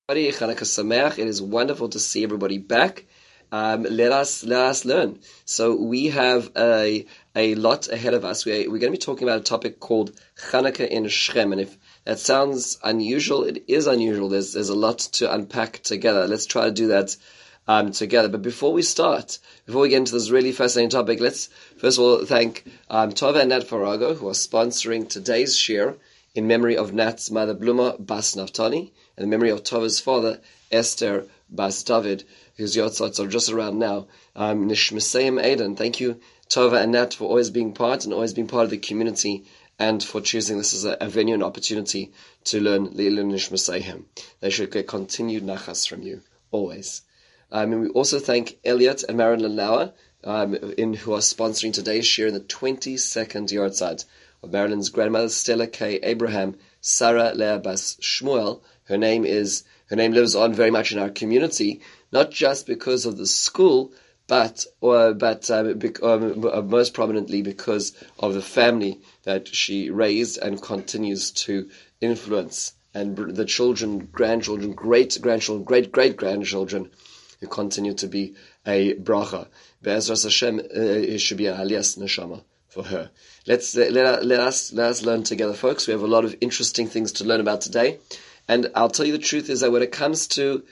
Chanukah Sameach. It is wonderful to see everybody back. Let us learn. So we have a lot ahead of us. We're going to be talking about a topic called Chanukah in Shechem, and if that sounds unusual, it is unusual. There's a lot to unpack together. Let's try to do that together. But before we get into this really fascinating topic, let's first of all thank Tova and Nat Farago, who are sponsoring today's shir in memory of Nat's mother Bluma Bas Naftali, and in memory of Tova's father Esther Bas David, whose yortzats are just around now. Nishmeseim Aiden. Thank you, Tova and Nat, for always being part of the community, and for choosing this as a venue and opportunity to learn Leilun Nishmeseim. They should get continued nachas from you, always. And we also thank Elliot and Marilyn Lauer, who are sponsoring today's shir in the 22nd yortzat of Marilyn's grandmother Stella K. Abraham, Sarah Leah Bas Shmuel. Her name lives on very much in our community, not just because of the school, but most prominently because of the family that she raised and continues to influence, and the children, grandchildren, great-grandchildren, great-great-grandchildren who continue to be a bracha. Be'ezras Hashem, it should be a aliyas neshama for her. Let us learn together, folks. We have a lot of interesting things to learn about today, and I'll tell you the truth is that when it comes to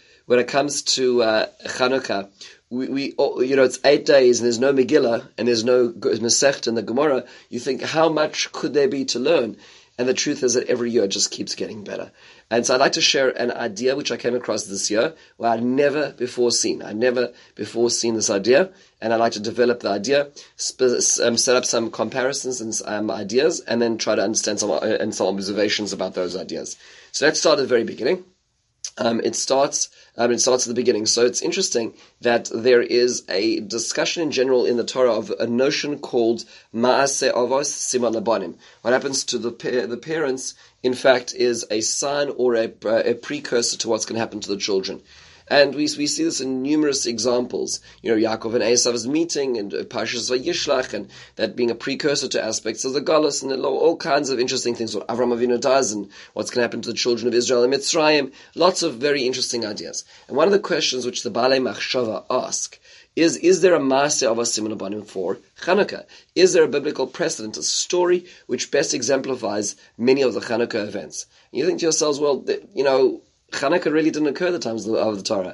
Chanukah, we it's 8 days and there's no Megillah and there's no Masechta in the Gemara. You think, how much could there be to learn? And the truth is that every year it just keeps getting better. And so I'd like to share an idea which I came across this year, where I'd never before seen this idea, and I'd like to develop the idea, set up some comparisons and ideas, and then try to understand some observations about those ideas. So let's start at the very beginning. It starts at the beginning. So it's interesting that there is a discussion in general in the Torah of a notion called Ma'aseh Avos Siman Labanim. What happens to the parents, in fact, is a sign or a precursor to what's going to happen to the children. And we see this in numerous examples. Yaakov and Esav's meeting, and Parshas Vayishlach, and that being a precursor to aspects of the Galus, and all kinds of interesting things. What Avram Avinu does, and what's going to happen to the children of Israel in Mitzrayim. Lots of very interesting ideas. And one of the questions which the Baalei Machshava ask is there a Maaseh Avos Siman Labanim for Chanukah? Is there a biblical precedent, a story which best exemplifies many of the Chanukah events? And you think to yourselves, well, Chanukah really didn't occur at the times of the Torah.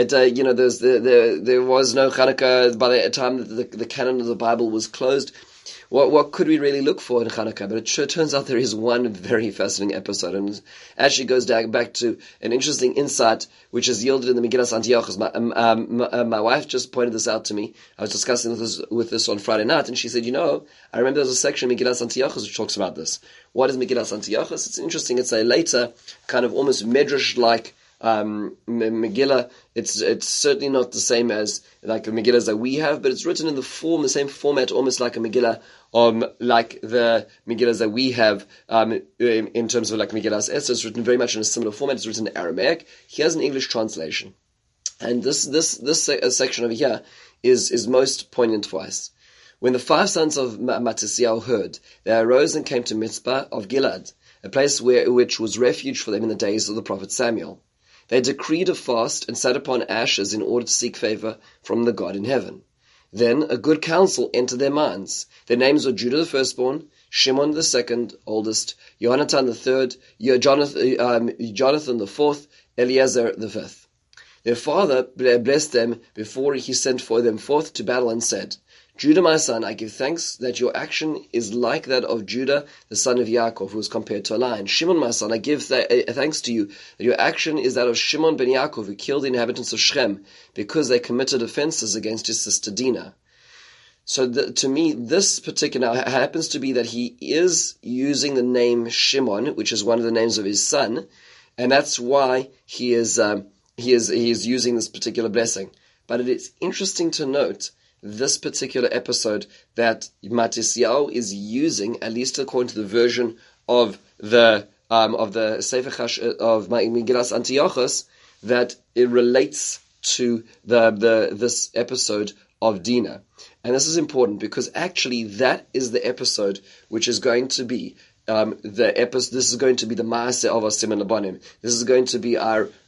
There was no Chanukah by the time that the canon of the Bible was closed. What could we really look for in Chanukah? But it sure turns out there is one very fascinating episode, and it actually goes back to an interesting insight which is yielded in the Megillas Antiochus. My wife just pointed this out to me. I was discussing with this on Friday night, and she said, I remember there's a section in Megillas Antiochus which talks about this. What is Megillas Antiochus? It's interesting. It's a later kind of almost medrash-like Megillah. It's certainly not the same as like the Megillas that we have, but it's written in the same format, almost like a Megillah, like the Megillas that we have in terms of like Megillas Esther. It's written very much in a similar format. It's written in Aramaic. He has an English translation, and this section over here is most poignant for us. When the 5 sons of Mattisiah heard, they arose and came to Mitzpah of Gilad, a place which was refuge for them in the days of the prophet Samuel. They decreed a fast and sat upon ashes in order to seek favor from the God in heaven. Then a good counsel entered their minds. Their names were Judah the firstborn, Shimon the second oldest, Jonathan the third, Jonathan the fourth, Eliezer the fifth. Their father blessed them before he sent for them forth to battle and said, Judah, my son, I give thanks that your action is like that of Judah, the son of Yaakov, who was compared to a lion. Shimon, my son, I give thanks to you that your action is that of Shimon ben Yaakov, who killed the inhabitants of Shechem, because they committed offenses against his sister Dinah. So to me, this particular happens to be that he is using the name Shimon, which is one of the names of his son, and that's why he is using this particular blessing. But it is interesting to note this particular episode that Mattisiah is using, at least according to the version of the Sefer of Megillas Antiochus, that it relates to this episode of Dinah. And this is important because actually that is the episode which is going to be this is going to be the Maaseh Avos Siman Labanim. This is going to be our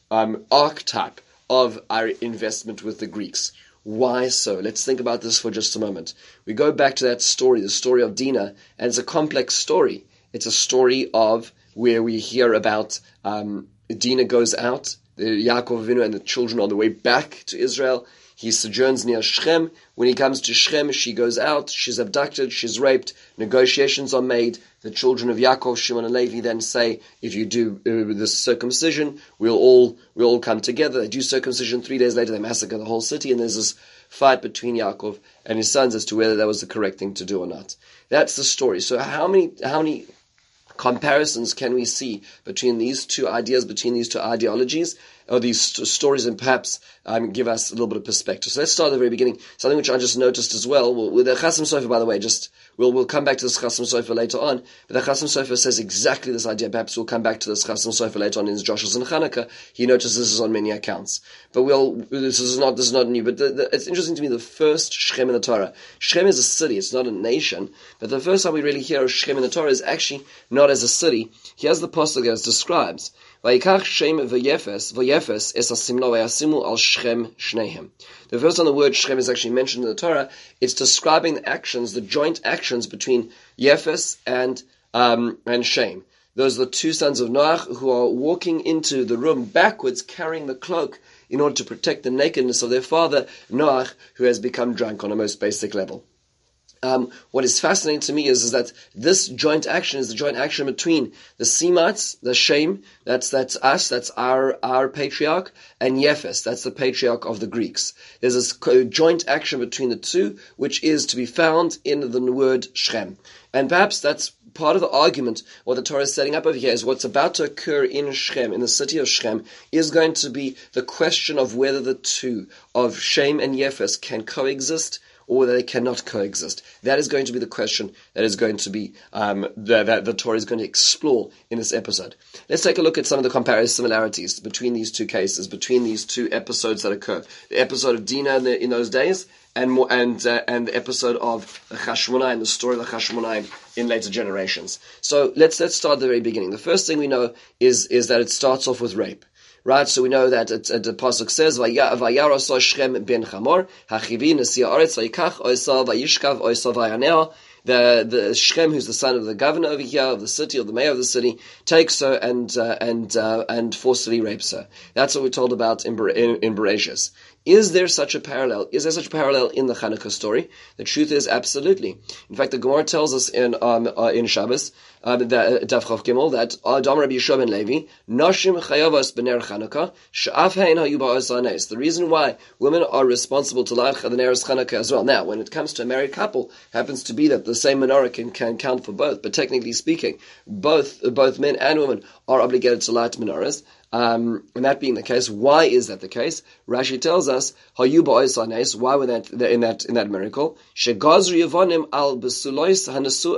archetype of our investment with the Greeks. Why so? Let's think about this for just a moment. We go back to that story, the story of Dinah, and it's a complex story. It's a story of where we hear about Dinah goes out, Yaakov Avinu and the children on the way back to Israel. He sojourns near Shechem. When he comes to Shechem, she goes out, she's abducted, she's raped, negotiations are made. The children of Yaakov, Shimon and Levi then say, if you do this circumcision, we'll all come together. They do circumcision. 3 days later, they massacre the whole city, and there's this fight between Yaakov and his sons as to whether that was the correct thing to do or not. That's the story. So how many comparisons can we see between these two ideas, between these two ideologies, or these stories, and perhaps give us a little bit of perspective? So let's start at the very beginning. Something which I just noticed as well, with the Chasam Sofer, by the way, we'll come back to this Chasam Sofer later on, but the Chasam Sofer says exactly this idea. Perhaps we'll come back to this Chasam Sofer later on in his Joshua and Chanukah. He notices this on many accounts. But this is not new, but it's interesting to me, the first Shechem in the Torah. Shechem is a city, it's not a nation, but the first time we really hear of Shechem in the Torah is actually not as a city. Here's the pasuk as describes. The first time the word Shechem is actually mentioned in the Torah, it's describing the actions, the joint actions between Yefes and Shem. Those are the two sons of Noach who are walking into the room backwards, carrying the cloak in order to protect the nakedness of their father, Noach, who has become drunk on a most basic level. What is fascinating to me is that this joint action is the joint action between the Semites, the Shem, that's us, that's our patriarch, and Yefes, that's the patriarch of the Greeks. There's this joint action between the two, which is to be found in the word Shem. And perhaps that's part of the argument, what the Torah is setting up over here, is what's about to occur in Shechem, in the city of Shechem, is going to be the question of whether the two of Shem and Yefes can coexist, or whether they cannot coexist. That is going to be the question that is going to be that the Torah is going to explore in this episode. Let's take a look at some of the comparative similarities between these two cases, between these two episodes that occur. The episode of Dinah in those days, and the episode of the Chashmonai, the story of the Chashmonai in later generations. So let's start at the very beginning. The first thing we know is that it starts off with rape. Right, so we know that the pasuk says, "Vayarasa Shechem ben Chamor, hachivi nasi haaretz vayikach oisa vayishkav oisa vayanea." The Shechem, who's the son of the governor over here of the city, or the mayor of the city, takes her and forcibly rapes her. That's what we're told about in Bereshis. Is there such a parallel? Is there such a parallel in the Chanukah story? The truth is absolutely. In fact, the Gemara tells us in Shabbos, Daf Chav Gimel, that Adam Rabbi Yeshua ben Levi, Nashim chayavos b'ner Chanukah, she'af hein hayu ba'os hanes. The reason why women are responsible to light the ner Chanukah as well. Now, when it comes to a married couple, happens to be that the same menorah can count for both, but technically speaking, both men and women are obligated to light menorahs. And that being the case, why is that the case? Rashi tells us, "Hayu ba'os hanes." Why were that in that miracle? Shegazru yavonim al besulos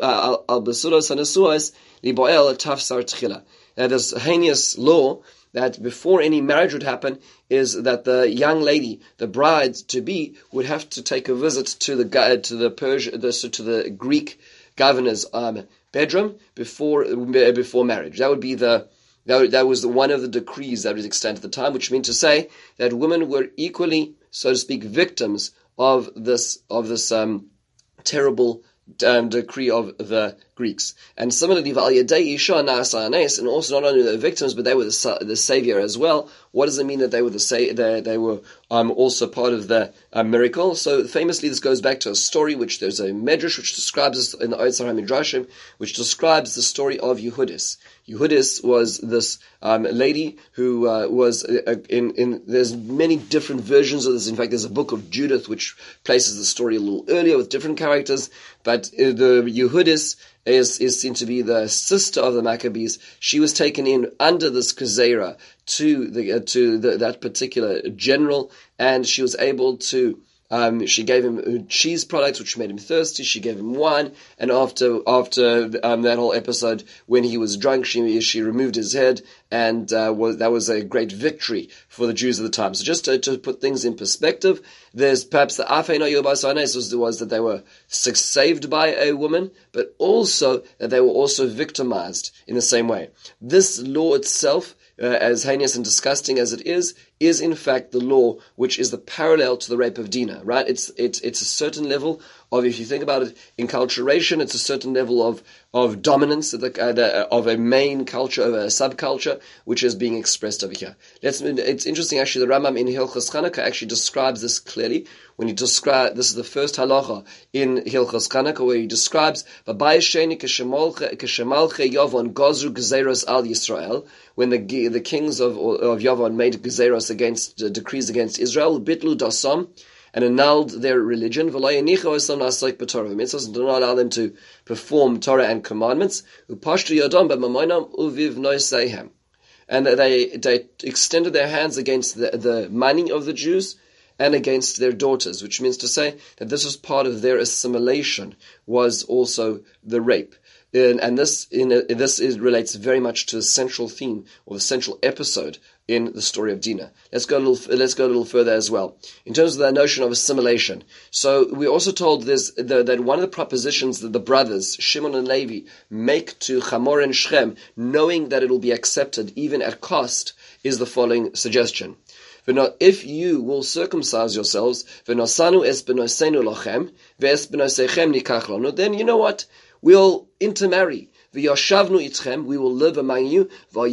hanasuos liboel tafsar tchila. Now, this heinous law that before any marriage would happen is that the young lady, the bride to be, would have to take a visit to the Greek governor's bedroom before marriage. That would be that was one of the decrees that was extant at the time, which meant to say that women were equally, so to speak, victims of this terrible decree of the Greeks. And similarly, and also not only the victims, but they were the savior as well. What does it mean that they were they were also part of the miracle? So famously, this goes back to a story which there's a medrash which describes this in the Otzar HaMidrashim, which describes the story of Yehudis. Yehudis was this lady who was there's many different versions of this. In fact, there's a book of Judith which places the story a little earlier with different characters, but the Yehudis is seen to be the sister of the Maccabees. She was taken in under this Gezerah to that particular general, and she was able to. She gave him cheese products, which made him thirsty. She gave him wine, and after that whole episode, when he was drunk, she removed his head, and that was a great victory for the Jews of the time. So just to put things in perspective, there's perhaps the Afein Yobas was that they were saved by a woman, but also that they were also victimized in the same way. This law itself as heinous and disgusting as it is in fact the law which is the parallel to the rape of Dinah, right? It's a certain level of, if you think about it, enculturation. It's a certain level of dominance of a main culture over a subculture, which is being expressed over here. It's interesting, actually, the Rambam in Hilchos Chanukah actually describes this clearly when he describes, this is the first halacha in Hilchos Chanukah, where he describes, when the kings of Yavon made gezeros against decrees against Israel, bitlu dasam, and annulled their religion. The mitzvahs do not allow them to perform Torah and commandments. And they extended their hands against the money of the Jews and against their daughters, which means to say that this was part of their assimilation, was also the rape. And this relates very much to the central theme or the central episode in the story of Dinah. Let's go a little further as well in terms of the notion of assimilation. So we also told that one of the propositions that the brothers Shimon and Levi make to Hamor and Shechem, knowing that it will be accepted even at cost, is the following suggestion: if you will circumcise yourselves, then you know what? We'll intermarry. We will live among you.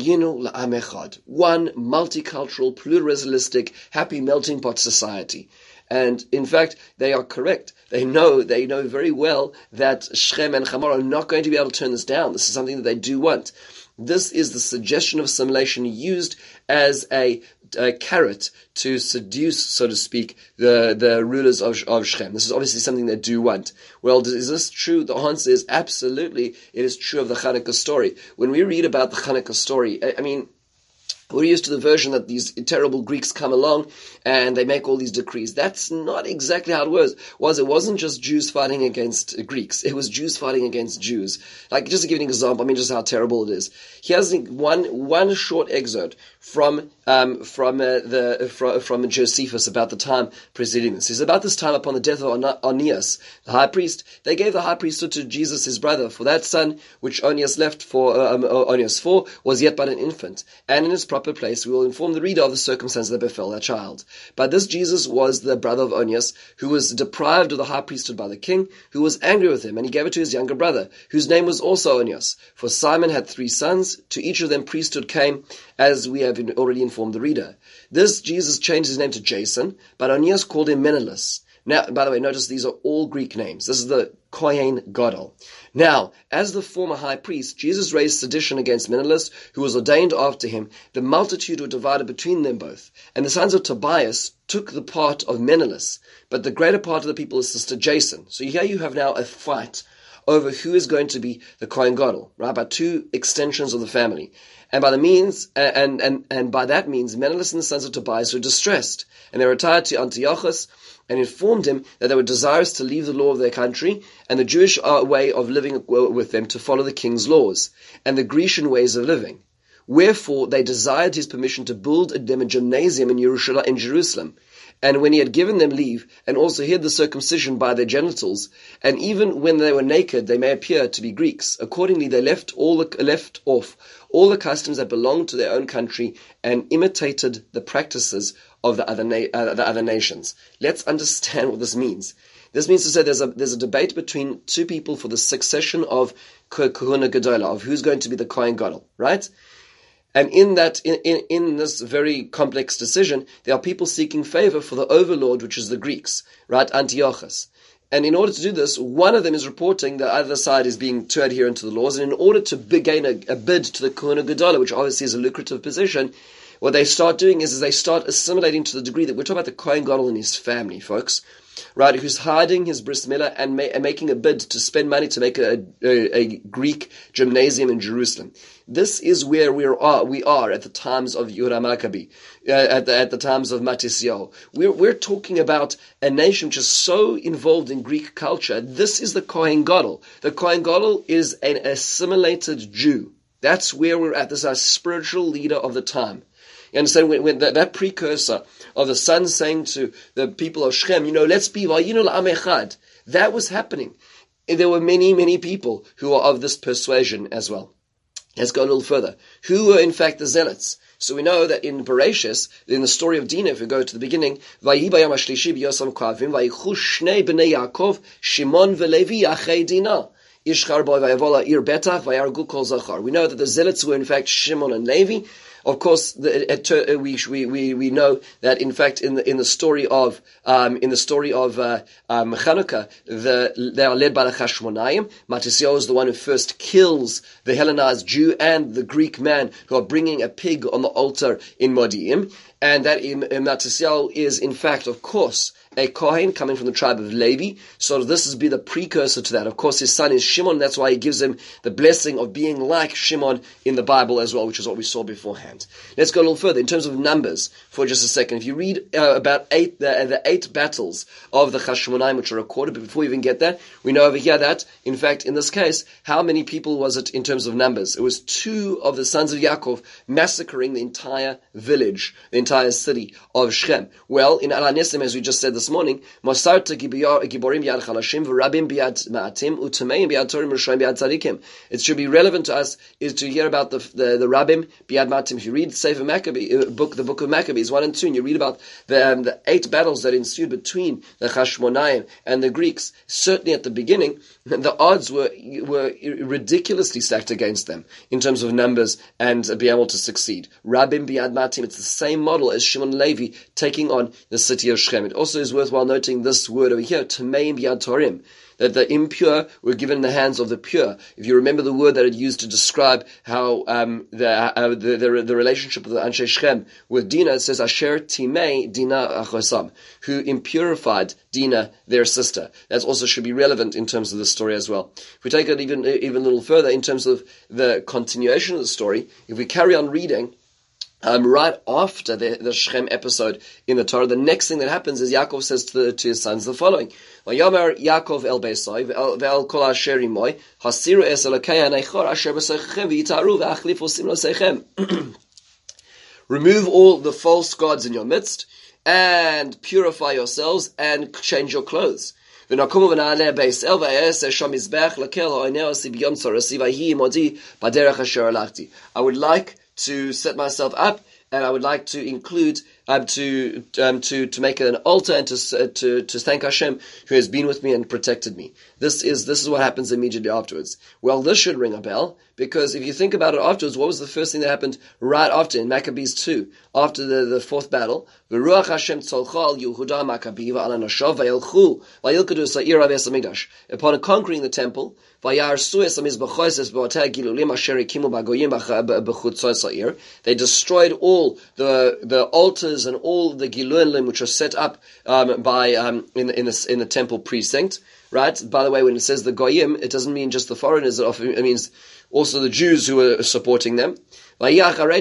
One multicultural, pluralistic, happy melting pot society. And in fact, they are correct. They know very well that Shechem and Hamor are not going to be able to turn this down. This is something that they do want. This is the suggestion of assimilation used as a carrot to seduce, so to speak, the rulers of Shechem. This is obviously something they do want. Well, is this true? The answer is absolutely. It is true of the Chanukah story. When we read about the Chanukah story, I mean, we're used to the version that these terrible Greeks come along and they make all these decrees. That's not exactly how it was. It wasn't just Jews fighting against Greeks. It was Jews fighting against Jews. Like, just to give you an example, I mean, just how terrible it is. Here's one short excerpt from Josephus about the time preceding this. It's about this time upon the death of Onias, the high priest. They gave the high priesthood to Jesus, his brother, for that son which Onias left for Onias for was yet but an infant, and in his proper place we will inform the reader of the circumstances that befell that child. But this Jesus was the brother of Onias, who was deprived of the high priesthood by the king, who was angry with him, and he gave it to his younger brother, whose name was also Onias. For Simon had 3 sons, to each of them priesthood came, as we have already informed the reader. This Jesus changed his name to Jason, but Onias called him Menelaus. Now, by the way, notice these are all Greek names. This is the Kohen Gadol. Now, as the former high priest, Jesus raised sedition against Menelaus, who was ordained after him. The multitude were divided between them both, and the sons of Tobias took the part of Menelaus, but the greater part of the people assisted Jason. So here you have now a fight over who is going to be the Kohen Gadol, right? By 2 extensions of the family. And by the means, and by that means, Menelaus and the sons of Tobias were distressed, and they retired to Antiochus and informed him that they were desirous to leave the law of their country and the Jewish way of living with them to follow the king's laws and the Grecian ways of living. Wherefore they desired his permission to build them a gymnasium in Jerusalem. And when he had given them leave, and also hid the circumcision by their genitals, and even when they were naked, they may appear to be Greeks. Accordingly, they left off all the customs that belonged to their own country, and imitated the practices of the other nations. Let's understand what this means. This means to say there's a debate between 2 people for the succession of Kahuna Gedola, of who's going to be the Kohen Gadol, right? And in this very complex decision, there are people seeking favor for the overlord, which is the Greeks, right? Antiochus. And in order to do this, one of them is reporting the other side is being too adherent to the laws. And in order to gain a bid to the Kahuna Gedola, which obviously is a lucrative position, what they start doing is they start assimilating to the degree that we're talking about the Kohen Gadol and his family, folks, right? Who's hiding his bris milah and making a bid to spend money to make a Greek gymnasium in Jerusalem. This is where we are at the times of Yehuda Maccabi, at the times of Matisyahu. We're talking about a nation which is so involved in Greek culture. This is the Kohen Gadol. The Kohen Gadol is an assimilated Jew. That's where we're at. This is our spiritual leader of the time. You understand, when that precursor of the son saying to the people of Shechem, let's be vayinu la'am echad, that was happening. And there were many, many people who are of this persuasion as well. Let's go a little further. Who were in fact the zealots? So we know that in Bereshis, in the story of Dinah, if we go to the beginning, Vayihi bayom hashlishi b'yosam kavim, vayichu shnei b'nei Yaakov, Shimon v'Levi achei Dinah. Ishchar boy vayavola ir betach vayargu kol zachar. We know that the zealots were in fact Shimon and Levi. Of course, we know that in fact in the story of Chanukah, they are led by the Chashmonayim. Matisyahu is the one who first kills the Hellenized Jew and the Greek man who are bringing a pig on the altar in Modi'im, and that Matisyahu is in fact, of course, a Kohen coming from the tribe of Levi. So this is be the precursor to that. Of course, his son is Shimon. That's why he gives him the blessing of being like Shimon in the Bible as well, which is what we saw beforehand. Let's go a little further in terms of numbers for just a second. If you read about the 8 battles of the Chashmonaim which are recorded, but before we even get that, we know over here that, in fact, in this case, how many people was it in terms of numbers? It was 2 of the sons of Yaakov massacring the entire village, the entire city of Shechem. Well, in Al-Anesim, as we just said this morning, Masarta giborim biyad chalashim v'rabim biyad ma'atim u'tameim biyad torim r'shoim biyad tzadikim. It should be relevant to us is to hear about the rabbim biyad ma'atim. If you read Sefer Maccabee, the book of Maccabees 1 and 2, and you read about the 8 battles that ensued between the Chashmonaim and the Greeks, certainly at the beginning, the odds were ridiculously stacked against them in terms of numbers and be able to succeed. Rabbim biyad ma'atim, it's the same model as Shimon and Levi taking on the city of Shechem. It also is worthwhile noting this word over here, Tameim biyad torim, that the impure were given in the hands of the pure. If you remember the word that it used to describe how the relationship of the Anshe Shechem with Dinah, it says Asher Timei Dinah Achosam, who impurified Dinah, their sister. That also should be relevant in terms of the story as well. If we take it even a little further in terms of the continuation of the story, if we carry on reading, right after the Shechem episode in the Torah, the next thing that happens is Yaakov says to his sons the following: Vayomer Yaakov el Beisai ve'el kol asher imoy hasiru es elokei hanechor asher b'seichechem v'yitaru ve'achlifu simlo seichem. Remove all the false gods in your midst and purify yourselves and change your clothes. I would like to set myself up, and I would like to include to make an altar and to thank Hashem who has been with me and protected me. This is what happens immediately afterwards. Well, this should ring a bell, because if you think about it afterwards, what was the first thing that happened right after in Maccabees 2, after the 4th battle? V'ruach Hashem tzolcha al Yehuda Maccabi v'al anashav v'yelchu v'yilkadu sa'ir aves hamikdash. Upon conquering the temple, they destroyed all the altars and all the gilulim which are set up in the temple precinct. Right? By the way, when it says the goyim, it doesn't mean just the foreigners. It means also the Jews who are supporting them. They make a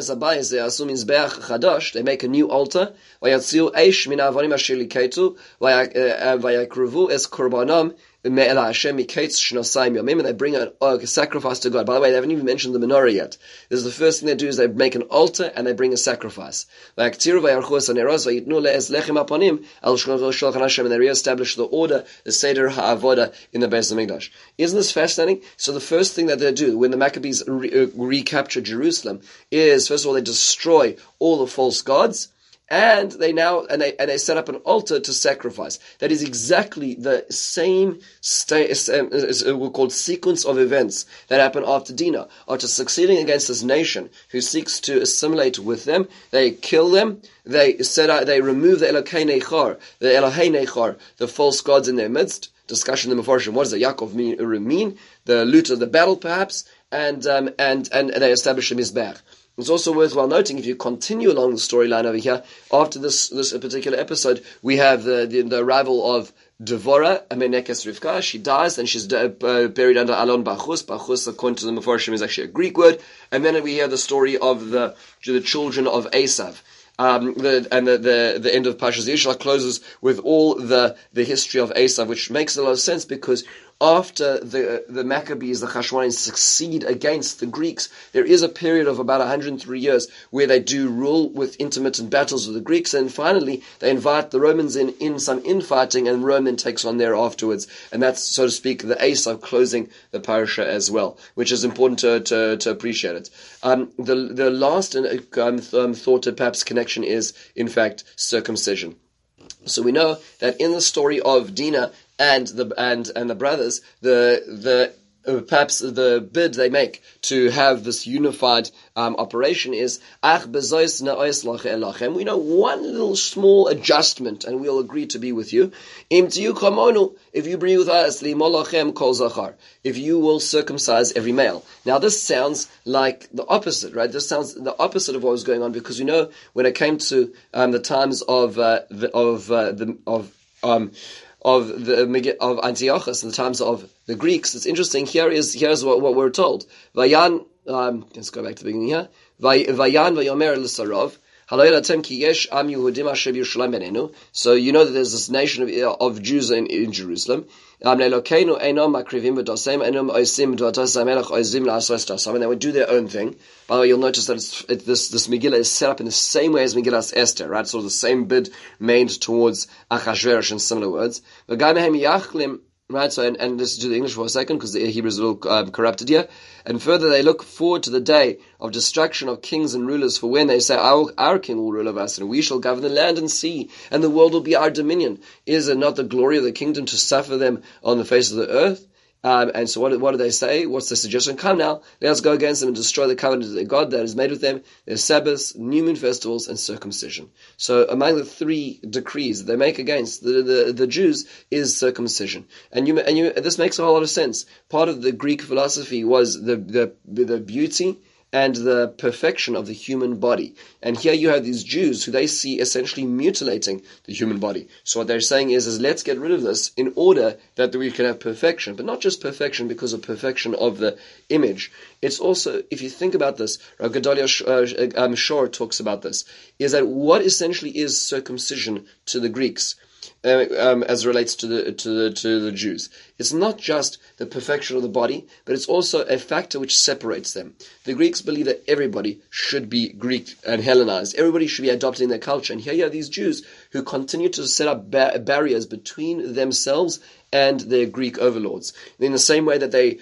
new altar. And they bring a sacrifice to God. By the way, they haven't even mentioned the menorah yet. This is the first thing they do, is they make an altar and they bring a sacrifice. And they reestablish the order, the Seder HaAvodah in the Beis HaMikdash. Isn't this fascinating? So the first thing that they do when the Maccabees recapture Jerusalem is, first of all, they destroy all the false gods. And they set up an altar to sacrifice. That is exactly the same called sequence of events that happen after Dinah. After succeeding against this nation who seeks to assimilate with them, they kill them. They remove the Elokei Nechor, the false gods in their midst. Discussion in the Mefarshim. What does the Yaakov mean? The loot of the battle, perhaps, and they establish a Mizbeach. It's also worthwhile noting, if you continue along the storyline over here, after this particular episode, we have the arrival of Devorah, Amenekes Rivka. She dies, and she's buried under Alon Bachus. Bachus, according to the Mefarshim, is actually a Greek word. And then we hear the story of the children of Esav. The end of Parshas Yishlach closes with all the history of Esav, which makes a lot of sense, because after the Maccabees, the Chashmonaim, succeed against the Greeks, there is a period of about 103 years where they do rule with intermittent battles with the Greeks, and finally they invite the Romans in some infighting, and Rome then takes on there afterwards. And that's, so to speak, the ace of closing the parasha as well, which is important to appreciate it. The last thought to perhaps connection is, in fact, circumcision. So we know that in the story of Dinah and the brothers, perhaps the bid they make to have this unified operation is Ach bezois na'os lach elachem. We know one little small adjustment, and we'll agree to be with you. Im tiyu kamonu, if you bring with us limolachem kol zachar, if you will circumcise every male. Now this sounds like the opposite, right? This sounds the opposite of what was going on, because we know when it came to the times of Antiochus, in the times of the Greeks, it's interesting. Here's what we're told. Vayan, let's go back to the beginning here. Vayan vayomer l'sarov. So you know that there's this nation of Jews in Jerusalem. And they would do their own thing. By the way, you'll notice that this Megillah is set up in the same way as Megillah Esther, right? Sort of the same bid made towards Achashverosh in similar words. Right, so and let's do the English for a second, because the Hebrew is a little corrupted here. And further, they look forward to the day of destruction of kings and rulers, for when they say, our king will rule over us, and we shall govern the land and sea, and the world will be our dominion. Is it not the glory of the kingdom to suffer them on the face of the earth? And so what do they say? What's the suggestion? Come now, let us go against them and destroy the covenant of their God that is made with them, their Sabbaths, new moon festivals, and circumcision. So among the three decrees that they make against the Jews is circumcision. And this makes a whole lot of sense. Part of the Greek philosophy was the beauty and the perfection of the human body. And here you have these Jews who they see essentially mutilating the human body. So what they're saying is let's get rid of this in order that we can have perfection. But not just perfection because of perfection of the image. It's also, if you think about this, Rav Gedalia Shor talks about this, is that what essentially is circumcision to the Greeks, as it relates to the Jews. It's not just the perfection of the body, but it's also a factor which separates them. The Greeks believe that everybody should be Greek and Hellenized. Everybody should be adopting their culture. And here you have these Jews who continue to set up barriers between themselves and their Greek overlords. In the same way that they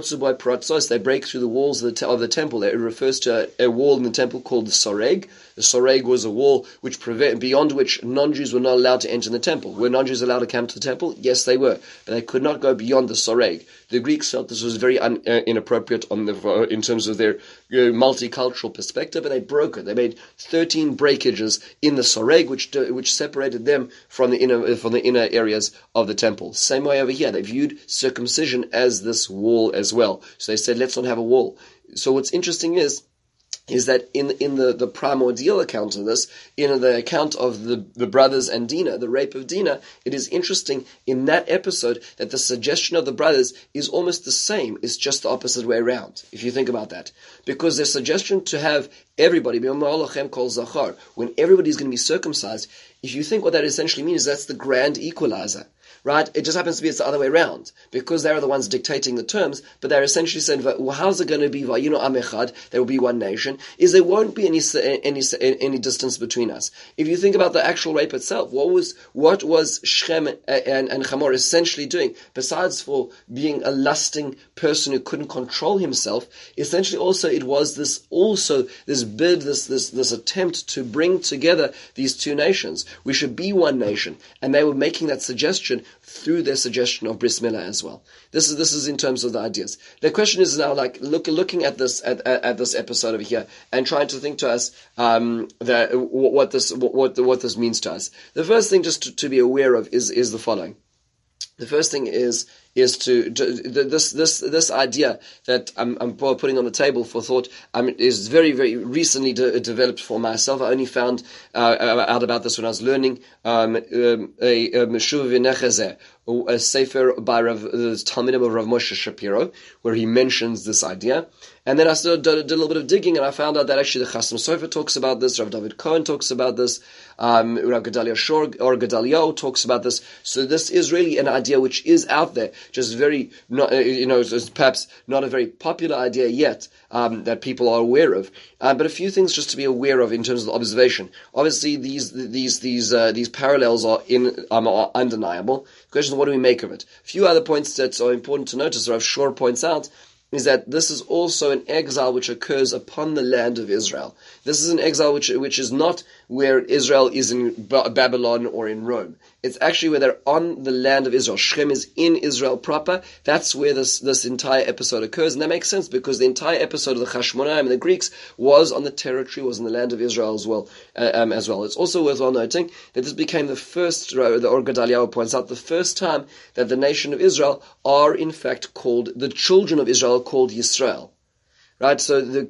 break through the walls of the temple. It refers to a wall in the temple called the Soreg. The Soreg was a wall beyond which non-Jews were not allowed to enter the temple. Were non-Jews allowed to come to the temple? Yes, they were. But they could not go beyond the Soreg. The Greeks felt this was very inappropriate in terms of their multicultural perspective, and they broke it. They made 13 breakages in the Soreg, which separated them from the inner areas of the temple. Same way over here, they viewed circumcision as this wall as well. So they said, let's not have a wall. So what's interesting is that in the primordial account of this, in the account of the brothers and Dinah, the rape of Dinah, it is interesting in that episode that the suggestion of the brothers is almost the same. It's just the opposite way around, if you think about that. Because their suggestion to have everybody, when everybody's going to be circumcised, if you think what that essentially means, that's the grand equalizer. Right? It just happens to be it's the other way around, because they're the ones dictating the terms, but they're essentially saying, well, how's it going to be, Amechad, there will be one nation, is there won't be any distance between us. If you think about the actual rape itself, what was Shechem and Hamor essentially doing, besides for being a lusting person who couldn't control himself, essentially also it was this bid, this attempt to bring together these two nations. We should be one nation, and they were making that suggestion through their suggestion of Bris Milah as well. This is in terms of the ideas. The question is now, like, looking at this at this episode over here and trying to think to us what this means to us. The first thing just to be aware of is the following. The first thing is this idea that I'm putting on the table for thought is very, very recently developed for myself. I only found out about this when I was learning a Meshuv V'Nechazeh, a sefer by the Talmidim of Rav Moshe Shapiro, where he mentions this idea. And then I still did a little bit of digging, and I found out that actually the Chasam Sofer talks about this, Rav David Cohen talks about this, Rav Gedalia Shor or Gedalia talks about this. So this is really an idea which is out there, just very, not, it's perhaps not a very popular idea yet that people are aware of. But a few things just to be aware of in terms of the observation. Obviously, these parallels are undeniable. The question is, what do we make of it? A few other points that are important to notice, Rav Shor points out, is that this is also an exile which occurs upon the land of Israel. This is an exile which is not where Israel is in Babylon or in Rome. It's actually where they're on the land of Israel. Shechem is in Israel proper. That's where this entire episode occurs. And that makes sense because the entire episode of the Chashmonaim and the Greeks was on the territory, was in the land of Israel as well. It's also worthwhile noting that this became the first, the Or Gedaliahu points out, the first time that the nation of Israel are in fact called, the children of Israel called Yisrael. Right, so the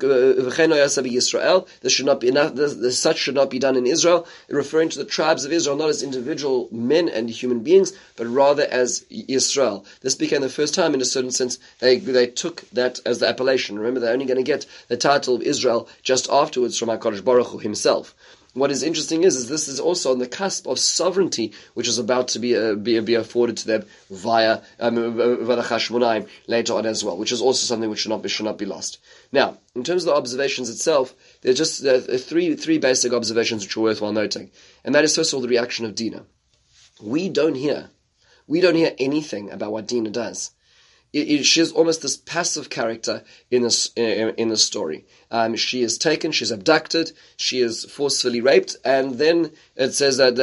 Yisrael, this should not be enough. Such should not be done in Israel, referring to the tribes of Israel not as individual men and human beings, but rather as Yisrael. This became the first time, in a certain sense, they took that as the appellation. Remember, they're only going to get the title of Israel just afterwards from HaKadosh Baruch Hu himself. What is interesting is this is also on the cusp of sovereignty, which is about to be afforded to them via the Chashmonaim later on as well, which is also something which should not be lost. Now, in terms of the observations itself, there's just three basic observations which are worthwhile noting, and that is first of all the reaction of Dinah. We don't hear anything about what Dinah does. She is almost this passive character in the story. She is taken, she's abducted, she is forcefully raped, and then it says that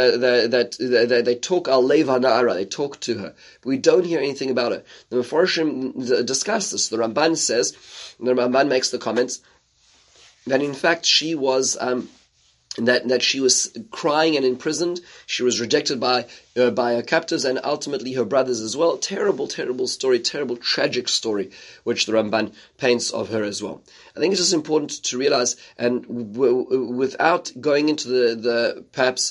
they talk al leva na'ara, they talk to her. But we don't hear anything about her. The Mefarshim discuss this. The Ramban makes the comments that in fact she was that she was crying and imprisoned. She was rejected by her captors and ultimately her brothers as well. Terrible, terrible story, terrible, tragic story, which the Ramban paints of her as well. I think it's just important to realize, and without going into the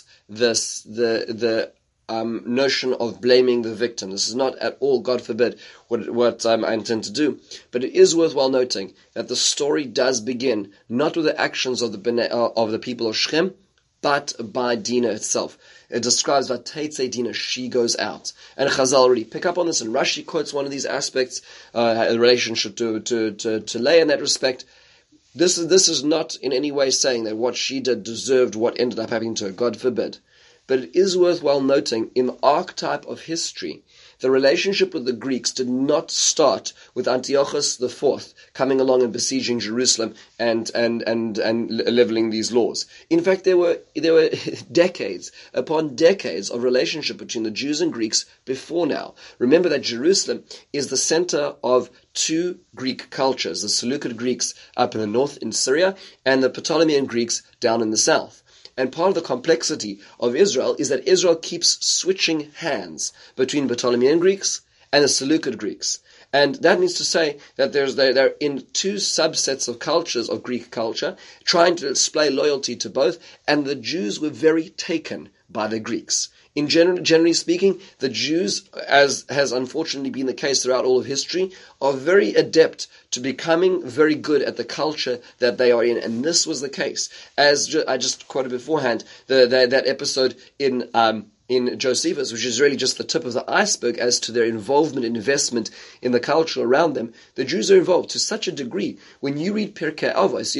notion of blaming the victim. This is not at all, God forbid, what I intend to do. But it is worthwhile noting that the story does begin not with the actions of the people of Shechem, but by Dinah itself. It describes Vateitze Dinah, she goes out. And Chazal already pick up on this, and Rashi quotes one of these aspects, in relationship to Leah in that respect. This is not in any way saying that what she did deserved what ended up happening to her, God forbid. But it is worthwhile noting, in the archetype of history, the relationship with the Greeks did not start with Antiochus IV coming along and besieging Jerusalem and leveling these laws. In fact, there were decades upon decades of relationship between the Jews and Greeks before now. Remember that Jerusalem is the center of two Greek cultures, the Seleucid Greeks up in the north in Syria and the Ptolemean Greeks down in the south. And part of the complexity of Israel is that Israel keeps switching hands between Ptolemean Greeks and the Seleucid Greeks. And that means to say that they're in two subsets of cultures, of Greek culture, trying to display loyalty to both, and the Jews were very taken by the Greeks. Generally speaking, the Jews, as has unfortunately been the case throughout all of history, are very adept to becoming very good at the culture that they are in, and this was the case. As I just quoted beforehand, that episode in Josephus, which is really just the tip of the iceberg as to their involvement and investment in the culture around them. The Jews are involved to such a degree. When you read Pirkei Avos,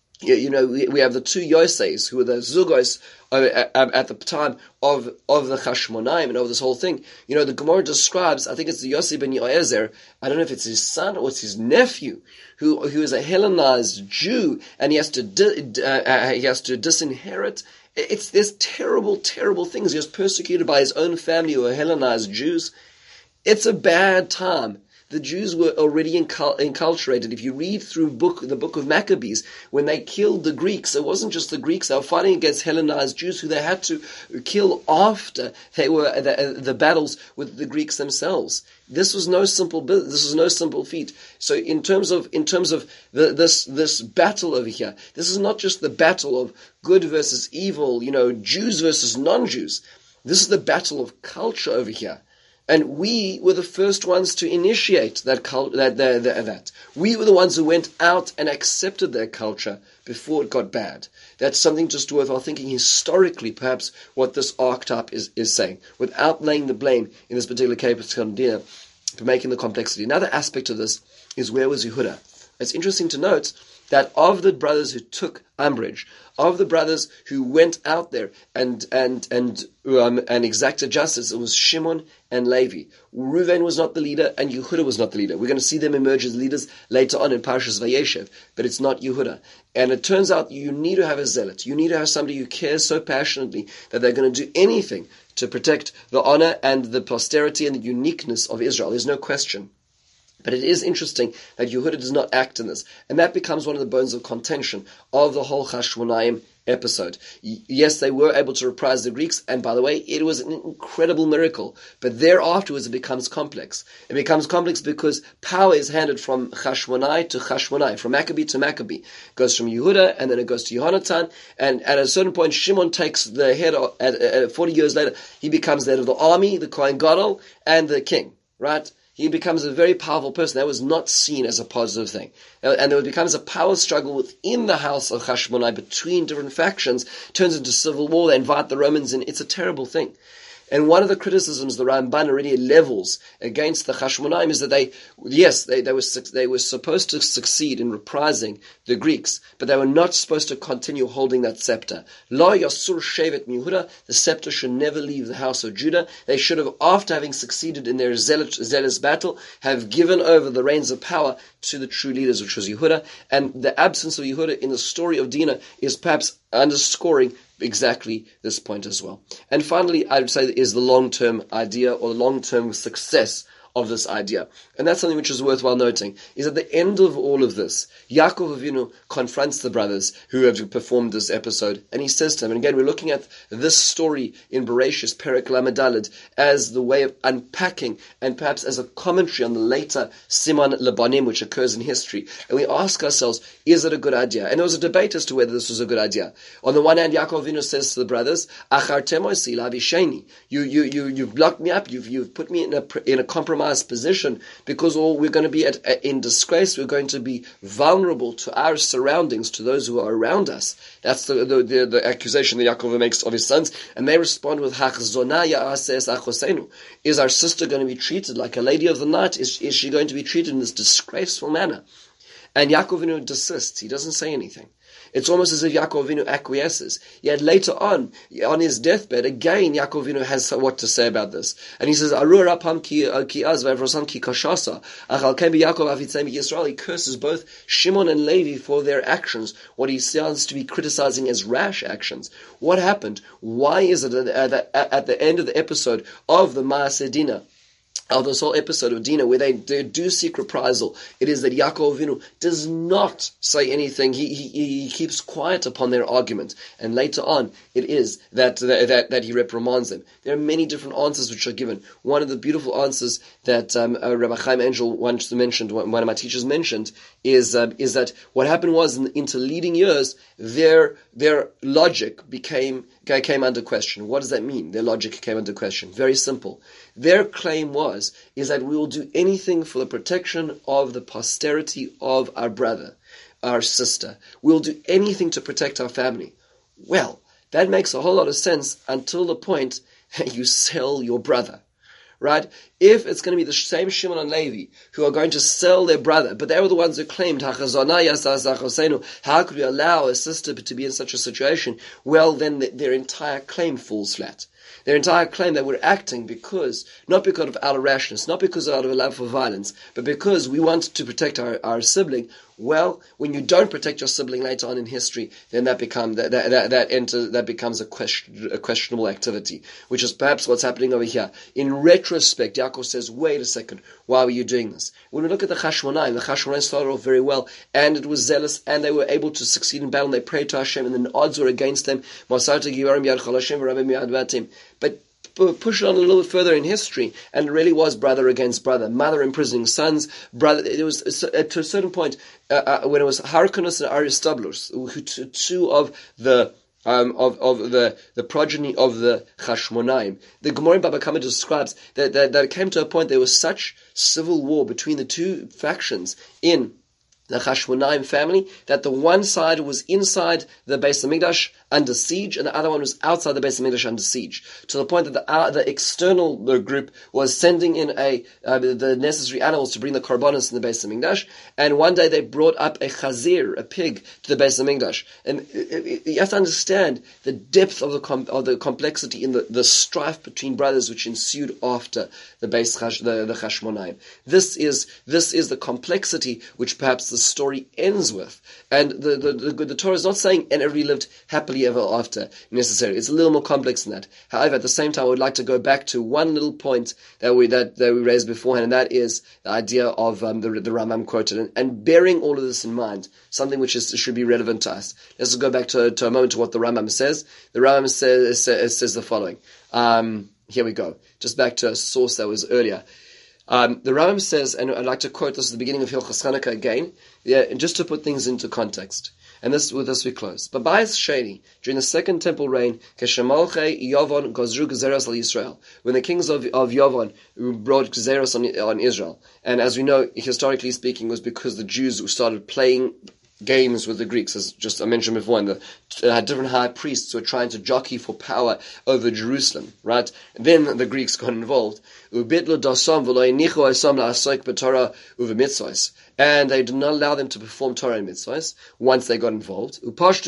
we have the two Yoseis, who were the Zugos at the time of the Chashmonaim and of this whole thing. The Gemara describes, I think it's the Yossi ben Yoezer, I don't know if it's his son or it's his nephew, who is a Hellenized Jew, and he has to disinherit. There's terrible, terrible things. He was persecuted by his own family who are Hellenized Jews. It's a bad time. The Jews were already enculturated. If you read through the book of Maccabees, when they killed the Greeks, it wasn't just the Greeks. They were fighting against Hellenized Jews who they had to kill after they were the battles with the Greeks themselves. This was no simple feat. So in terms of this battle over here, this is not just the battle of good versus evil, Jews versus non-Jews. This is the battle of culture over here. And we were the first ones to initiate that. We were the ones who went out and accepted their culture before it got bad. That's something just worthwhile thinking historically, perhaps, what this archetype is saying, without laying the blame in this particular case making the complexity. Another aspect of this is, where was Yehuda? It's interesting to note that of the brothers who took umbrage, of the brothers who went out there and exacted justice, it was Shimon and Levi. Reuven was not the leader, and Yehuda was not the leader. We're going to see them emerge as leaders later on in Parshas Vayeshev, but it's not Yehuda. And it turns out you need to have a zealot. You need to have somebody who cares so passionately that they're going to do anything to protect the honor and the posterity and the uniqueness of Israel. There's no question. But it is interesting that Yehuda does not act in this. And that becomes one of the bones of contention of the whole Chashmonaim episode. Yes, they were able to reprise the Greeks, and by the way, it was an incredible miracle. But thereafterwards it becomes complex. It becomes complex because power is handed from Chashmonai to Chashmonai, from Maccabee to Maccabee. It goes from Yehuda, and then it goes to Yehonatan, and at a certain point, Shimon takes the head, 40 years later, he becomes the head of the army, the Kohen Gadol, and the king, right? He becomes a very powerful person. That was not seen as a positive thing. And there becomes a power struggle within the house of Chashmonai between different factions, turns into civil war, they invite the Romans in. It's a terrible thing. And one of the criticisms the Ramban already levels against the Chashmonaim is that they were supposed to succeed in reprising the Greeks, but they were not supposed to continue holding that scepter. Lo Yasur Shevet Yehuda, the scepter should never leave the house of Judah. They should have, after having succeeded in their zealous battle, have given over the reins of power to the true leaders, which was Yehuda. And the absence of Yehuda in the story of Dinah is perhaps underscoring exactly this point as well. And finally, I would say is the long-term idea or the long-term success of this idea. And that's something which is worthwhile noting, is at the end of all of this, Yaakov Avinu confronts the brothers who have performed this episode, and he says to them, and again, we're looking at this story in Bereshis, Perek Lamed Daled, as the way of unpacking, and perhaps as a commentary on the later Siman Lebanim, which occurs in history. And we ask ourselves, is it a good idea? And there was a debate as to whether this was a good idea. On the one hand, Yaakov Avinu says to the brothers, you've blocked me up, you've put me in a compromised position, because we're going to be in disgrace, we're going to be vulnerable to our surroundings, to those who are around us. That's the accusation that Yaakov makes of his sons, and they respond with Hachzona ya'ases achosenu. Is our sister going to be treated like a lady of the night? Is she going to be treated in this disgraceful manner? And Yaakov Avinu desists. He doesn't say anything. It's almost as if Yaakov Avinu acquiesces. Yet later on his deathbed, again Yaakov Avinu has what to say about this. And he says, he curses both Shimon and Levi for their actions, what he sounds to be criticizing as rash actions. What happened? Why is it that at the end of the episode of the Maaseh Dinah, of this whole episode of Dinah, where they do seek reprisal, it is that Yaakov Avinu does not say anything. He keeps quiet upon their argument, and later on, it is that he reprimands them. There are many different answers which are given. One of the beautiful answers that Rabbi Chaim Angel once mentioned, one of my teachers mentioned, is that what happened was in the interleading years, their logic came under question. What does that mean? Their logic came under question. Very simple. Their claim is that we will do anything for the protection of the posterity of our brother, our sister. We'll do anything to protect our family. Well, that makes a whole lot of sense until the point that you sell your brother. Right? If it's going to be the same Shimon and Levi who are going to sell their brother, but they were the ones who claimed, how could we allow a sister to be in such a situation? Well, then their entire claim falls flat. Their entire claim that we're acting not because of out of rashness, not because out of a love for violence, but because we want to protect our sibling. Well, when you don't protect your sibling later on in history, then that becomes a questionable activity, which is perhaps what's happening over here. In retrospect, Yaakov says, wait a second, why were you doing this? When we look at the Chashmonaim started off very well, and it was zealous, and they were able to succeed in battle, and they prayed to Hashem, and then the odds were against them. But push it on a little bit further in history, and it really was brother against brother, mother imprisoning sons, brother. It was to a certain point when it was Hyrcanus and Aristobulus, two of the progeny of the Chashmonaim. The Gemara in Baba Kama describes that it came to a point there was such civil war between the two factions in the Chashmonaim family that the one side was inside the Beis Hamikdash under siege, and the other one was outside the Beis Hamikdash under siege, to the point that the external group was sending in the necessary animals to bring the korbanos in the Beis Hamikdash, and one day they brought up a chazir, a pig, to the Beis Hamikdash. And you have to understand the depth of the complexity in the strife between brothers which ensued after the Chashmonaim. This is the complexity which perhaps the story ends with. And the Torah is not saying, and everybody lived happily ever after, necessarily. It's a little more complex than that. However, at the same time, I would like to go back to one little point that we raised beforehand, and that is the idea of the Rambam quoted. And bearing all of this in mind, something which should be relevant to us. Let's go back to a moment to what the Rambam says. The Rambam says the following. Here we go. Just back to a source that was earlier. The Rambam says, and I'd like to quote this at the beginning of Hilchos Chanukah again, just to put things into context. And with this we close. But Bayis Sheni, during the second temple reign, Keshemalchei Yavon Gozru Gezeros al Yisrael, when the kings of Yavon brought Gezeros on Israel, and as we know, historically speaking, was because the Jews started playing games with the Greeks, as just I mentioned before, and had different high priests who were trying to jockey for power over Jerusalem, right? And then the Greeks got involved. And they did not allow them to perform Torah and mitzvahs once they got involved.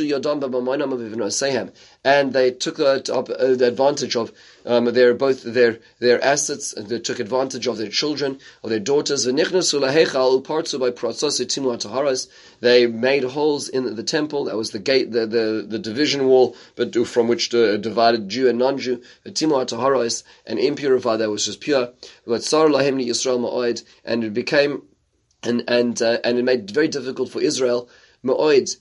And they took the advantage of their assets, and they took advantage of their children, of their daughters. They made holes in the temple. That was the gate, the division wall, but from which divided Jew and non-Jew. And impurified that was just pure. And it became and it made it very difficult for Israel. The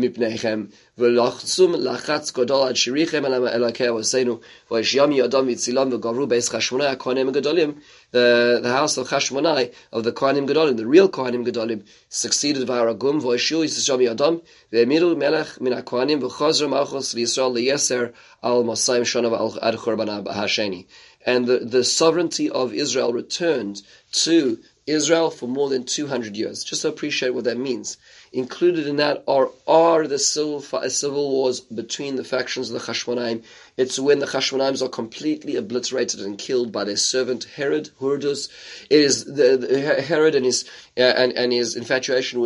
house of Chashmonai, of the Kohanim Gedolim, the real Kohanim Gedolim, succeeded Varagum, Voishu Yisrael Yadam, Ve'emiru Melech min HaKohanim, V'chazra Malchus Yisrael Liyeser al Mosayim Shonav ad Churban Hasheni. And the sovereignty of Israel returned to Israel for more than 200 years. Just to appreciate what that means. Included in that are the civil wars between the factions of the Chashmonaim. It's when the Chashmonaims are completely obliterated and killed by their servant Herod, Hurdus. It is the Herod and his infatuation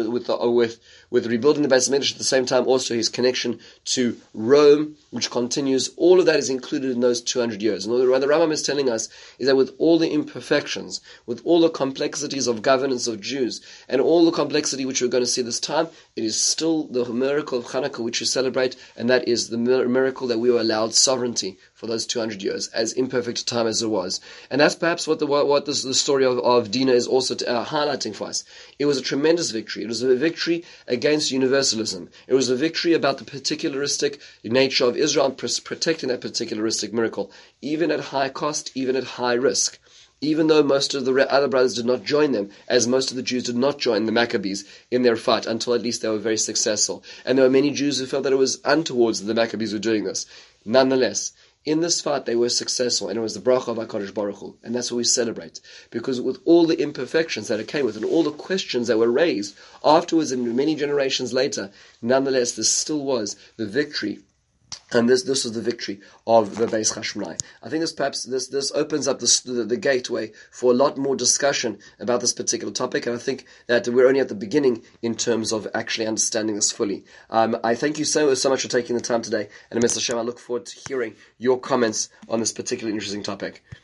with rebuilding the Beis Hamikdash, at the same time also his connection to Rome, which continues. All of that is included in those 200 years. And what the Rambam is telling us is that with all the imperfections, with all the complexities of governance of Jews, and all the complexity which we're going to see this time, it is still the miracle of Chanukah which we celebrate, and that is the miracle that we were allowed sovereignty for those 200 years, as imperfect a time as it was. And that's perhaps what the story of Dinah is also highlighting for us. It was a tremendous victory. It was a victory against universalism. It was a victory about the particularistic nature of Israel and protecting that particularistic miracle, even at high cost, even at high risk. Even though most of the other brothers did not join them, as most of the Jews did not join the Maccabees in their fight until at least they were very successful. And there were many Jews who felt that it was untoward that the Maccabees were doing this. Nonetheless, in this fight they were successful, and it was the bracha of HaKadosh Baruch Hu, and that's what we celebrate. Because with all the imperfections that it came with, and all the questions that were raised afterwards and many generations later, nonetheless this still was the victory. And this was the victory of the Beis Chashmonai. I think this opens up the gateway for a lot more discussion about this particular topic, and I think that we're only at the beginning in terms of actually understanding this fully. I thank you so much for taking the time today, and Mr. Hashem, I look forward to hearing your comments on this particularly interesting topic.